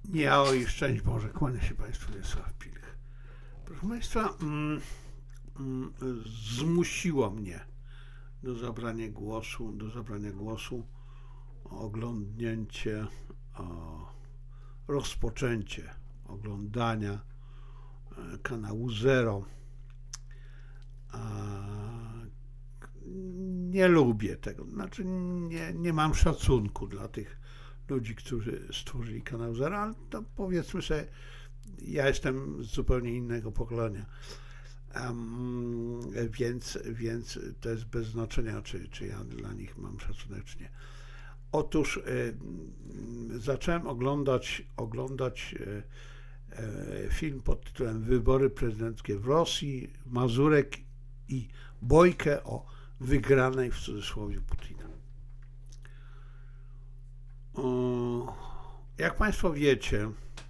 Ja i szczęść Boże, kłania się Państwu Wiesław Pilch. Proszę Państwa, zmusiło mnie do zabrania głosu oglądnięcie, rozpoczęcie oglądania kanału Zero. Nie lubię tego, znaczy nie mam szacunku dla tych ludzi, którzy stworzyli kanał Zero, ale to powiedzmy sobie, ja jestem z zupełnie innego pokolenia, więc to jest bez znaczenia, czy ja dla nich mam szacunek, czy nie. Otóż zacząłem oglądać film pod tytułem Wybory prezydenckie w Rosji, Mazurek i Bojkę o wygranej w cudzysłowie Putina. Jak Państwo wiecie,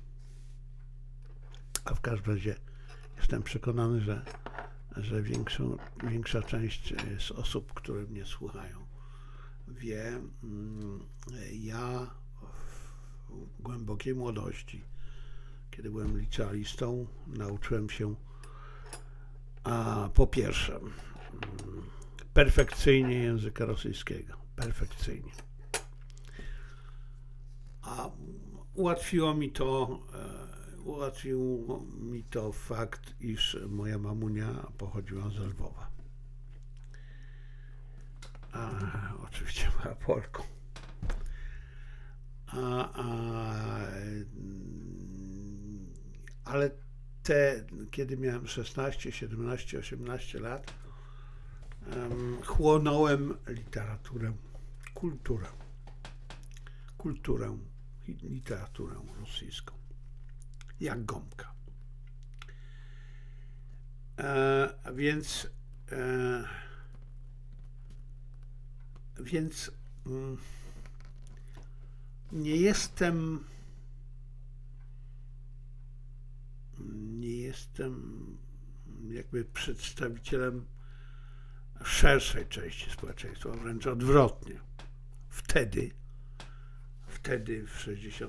a w każdym razie jestem przekonany, że większa część z osób, które mnie słuchają, wie, ja w głębokiej młodości, kiedy byłem licealistą, nauczyłem się po pierwsze perfekcyjnie języka rosyjskiego. Perfekcyjnie. A ułatwił mi to fakt, iż moja mamunia pochodziła z Lwowa. Oczywiście była Polką. Ale kiedy miałem 16, 17, 18 lat, chłonąłem literaturę rosyjską, jak gąbka. Więc nie jestem jakby przedstawicielem szerszej części społeczeństwa, wręcz odwrotnie. Wtedy w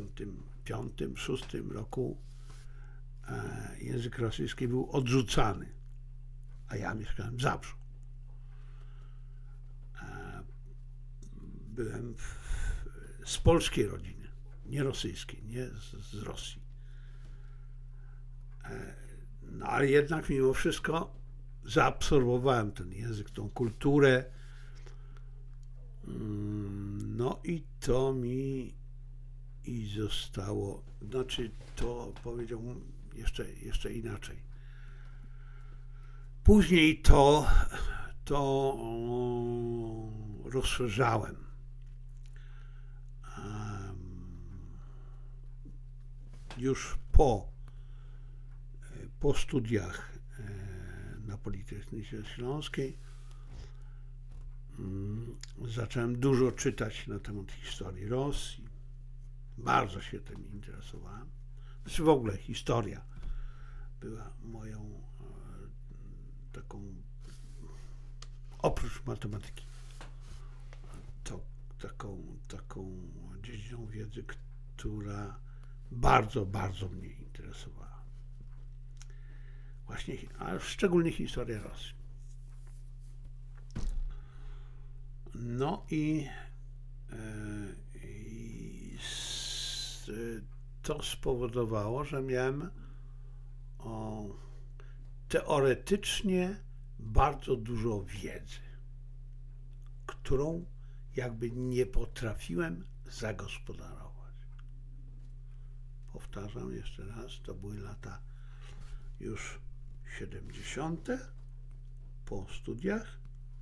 65-66 roku język rosyjski był odrzucany, a ja mieszkałem w Zabrzu. Byłem z polskiej rodziny, nie rosyjskiej, nie z Rosji. No ale jednak mimo wszystko zaabsorbowałem ten język, tą kulturę. No i to mi zostało, znaczy to powiedziałbym jeszcze inaczej. Później to rozszerzałem. Już po studiach na Politechnice Śląskiej zacząłem dużo czytać na temat historii Rosji. Bardzo się tym interesowałem. Znaczy w ogóle historia była moją taką, oprócz matematyki, taką dziedziną wiedzy, która bardzo, bardzo mnie interesowała. Właśnie, a szczególnie historia Rosji. No i to spowodowało, że miałem teoretycznie bardzo dużo wiedzy, którą jakby nie potrafiłem zagospodarować. Powtarzam jeszcze raz, to były lata już 70. po studiach.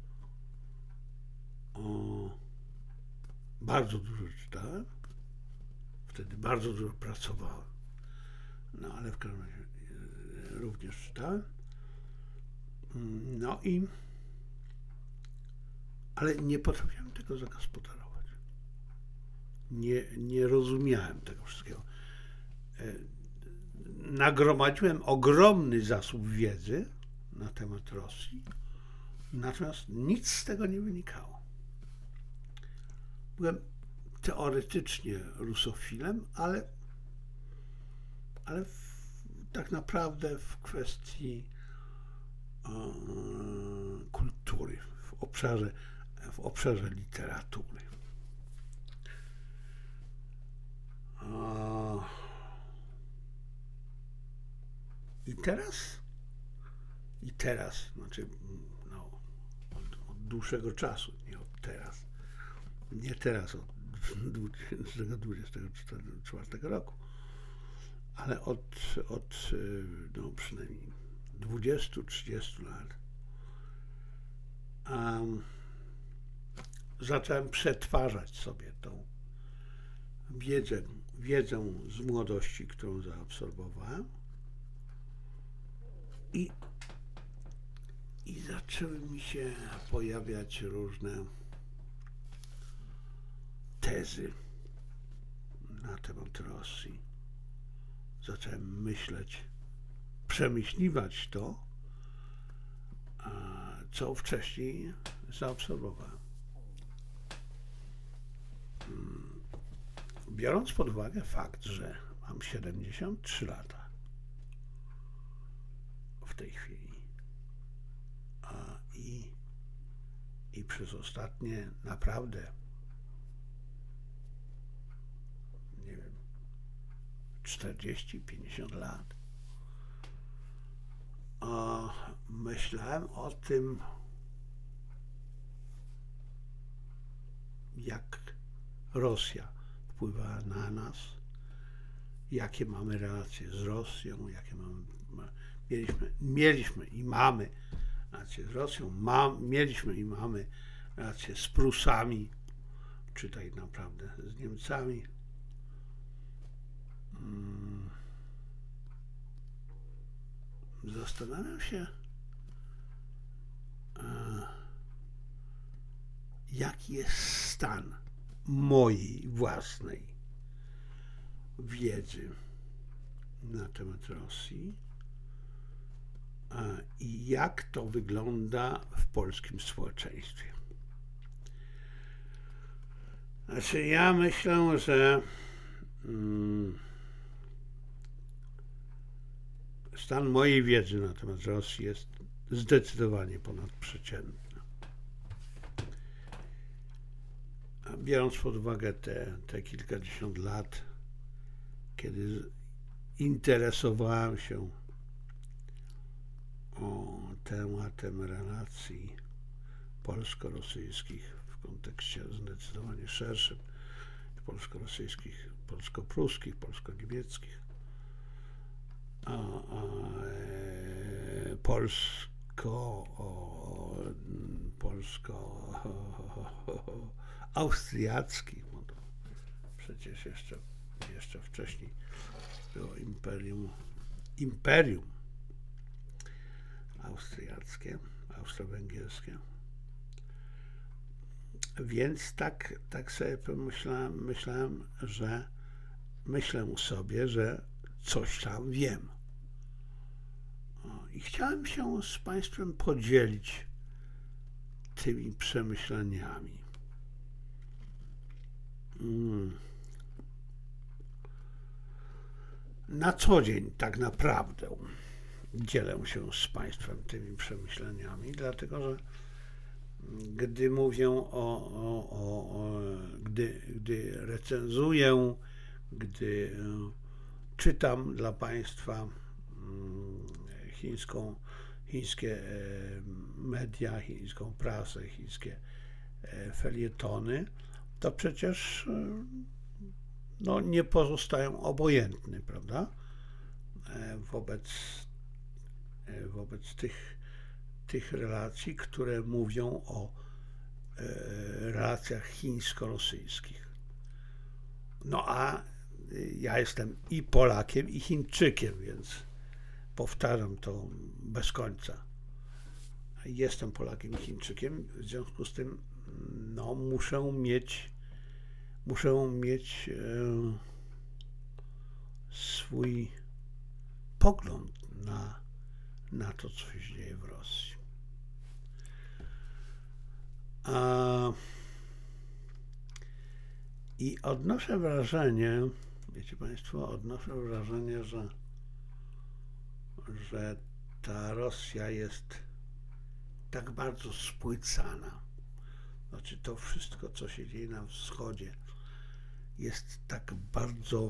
Bardzo dużo czytałem, wtedy bardzo dużo pracowałem, no ale w każdym razie również czytałem, no i ale nie potrafiłem tego zagospodarować, nie rozumiałem tego wszystkiego. Nagromadziłem ogromny zasób wiedzy na temat Rosji, natomiast nic z tego nie wynikało. Byłem teoretycznie rusofilem, ale ale tak naprawdę w kwestii kultury, w obszarze literatury. I teraz, znaczy od dłuższego czasu, nie teraz od 2024 roku, ale od przynajmniej 20-30 lat zacząłem przetwarzać sobie tą wiedzę z młodości, którą zaabsorbowałem i zaczęły mi się pojawiać różne tezy na temat Rosji. Zacząłem myśleć, przemyśliwać to, co wcześniej zaabsorbowałem. Biorąc pod uwagę fakt, że mam 73 lata w tej chwili i przez ostatnie naprawdę 40-50 lat myślałem o tym, jak Rosja wpływa na nas, jakie mamy relacje z Rosją, jakie mieliśmy i mamy relacje z Rosją, mieliśmy i mamy relacje z Prusami, czy tak naprawdę z Niemcami. Zastanawiam się, jaki jest stan mojej własnej wiedzy na temat Rosji i jak to wygląda w polskim społeczeństwie. Znaczy, ja myślę, że stan mojej wiedzy na temat Rosji jest zdecydowanie ponadprzeciętny. Biorąc pod uwagę te kilkadziesiąt lat, kiedy interesowałem się tematem relacji polsko-rosyjskich w kontekście zdecydowanie szerszym, polsko-rosyjskich, polsko-pruskich, polsko-niemieckich, polsko-austriackich, bo to przecież jeszcze wcześniej było imperium austriackie, austro-węgierskie. Więc tak sobie myślałem, że coś tam wiem. I chciałem się z Państwem podzielić tymi przemyśleniami. Na co dzień tak naprawdę dzielę się z Państwem tymi przemyśleniami, dlatego że gdy mówię gdy recenzuję, gdy czytam dla Państwa chińskie media, chińską prasę, chińskie felietony, to przecież nie pozostają obojętny, prawda? Wobec tych relacji, które mówią o relacjach chińsko-rosyjskich. A ja jestem i Polakiem, i Chińczykiem, więc powtarzam to bez końca. Jestem Polakiem i Chińczykiem, w związku z tym muszę mieć swój pogląd na to, co się dzieje w Rosji. I odnoszę wrażenie, wiecie Państwo, odnoszę wrażenie, że ta Rosja jest tak bardzo spłycana. Znaczy to wszystko, co się dzieje na wschodzie, jest tak bardzo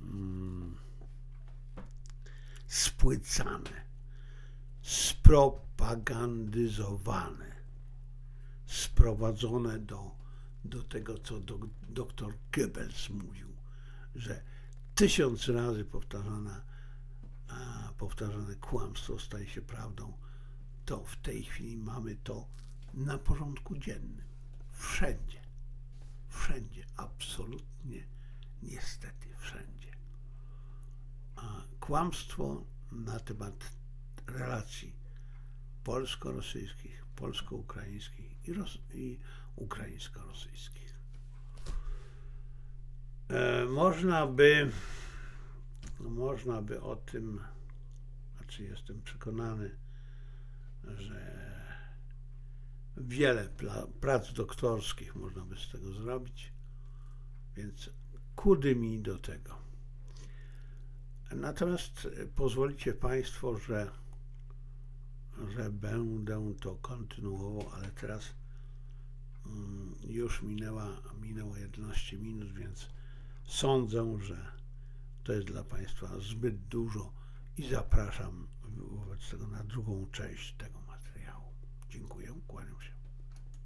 spłycane, spropagandyzowane, sprowadzone do tego, co doktor Goebbels mówił, że 1000 razy powtarzane kłamstwo staje się prawdą, to w tej chwili mamy to na porządku dziennym. Wszędzie, absolutnie, niestety wszędzie. A kłamstwo na temat relacji polsko-rosyjskich, polsko-ukraińskich i ukraińsko-rosyjskich. Można by o tym, znaczy jestem przekonany, że wiele prac doktorskich można by z tego zrobić, więc kudy mi do tego. Natomiast pozwolicie Państwo, że będę to kontynuował, ale teraz już minęło 11 minut, więc sądzę, że to jest dla Państwa zbyt dużo i zapraszam wobec tego na drugą część tego materiału. Dziękuję, kłaniam się.